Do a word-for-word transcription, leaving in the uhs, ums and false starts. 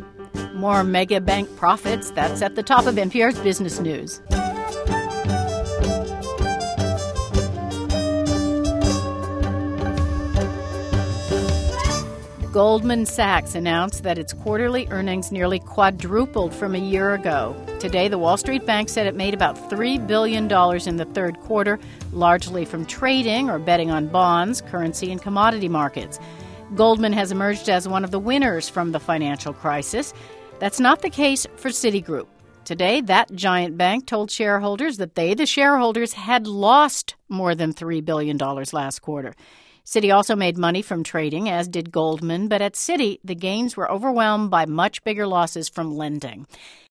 More mega bank profits. That's at the top of N P R's Business News. Goldman Sachs announced that its quarterly earnings nearly quadrupled from a year ago. Today, the Wall Street Bank said it made about three billion dollars in the third quarter, largely from trading or betting on bonds, currency, and commodity markets. Goldman has emerged as one of the winners from the financial crisis. That's not the case for Citigroup. Today, that giant bank told shareholders that they, the shareholders, had lost more than three billion dollars last quarter. Citi also made money from trading, as did Goldman, but at Citi, the gains were overwhelmed by much bigger losses from lending.